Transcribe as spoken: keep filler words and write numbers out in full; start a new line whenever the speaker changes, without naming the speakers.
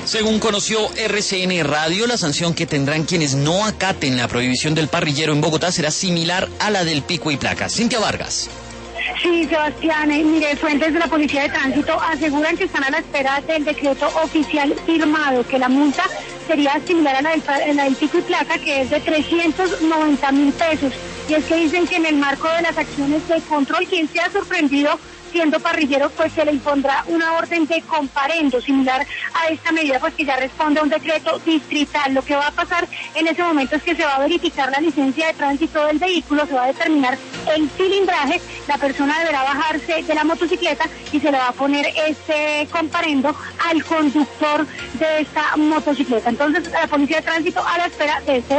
Según conoció R C N Radio, la sanción que tendrán quienes no acaten la prohibición del parrillero en Bogotá será similar a la del pico y placa. Cintia Vargas.
Sí, Sebastián, eh, mire, fuentes de la Policía de Tránsito aseguran que están a la espera del decreto oficial firmado, que la multa sería similar a la del, a la del pico y placa, que es de trescientos noventa mil pesos. Y es que dicen que en el marco de las acciones de control, quien se ha sorprendido siendo parrillero, pues se le impondrá una orden de comparendo, similar a esta medida, pues que ya responde a un decreto distrital. Lo que va a pasar en ese momento es que se va a verificar la licencia de tránsito del vehículo, se va a determinar el cilindraje, la persona deberá bajarse de la motocicleta y se le va a poner este comparendo al conductor de esta motocicleta. Entonces, la Policía de Tránsito a la espera de este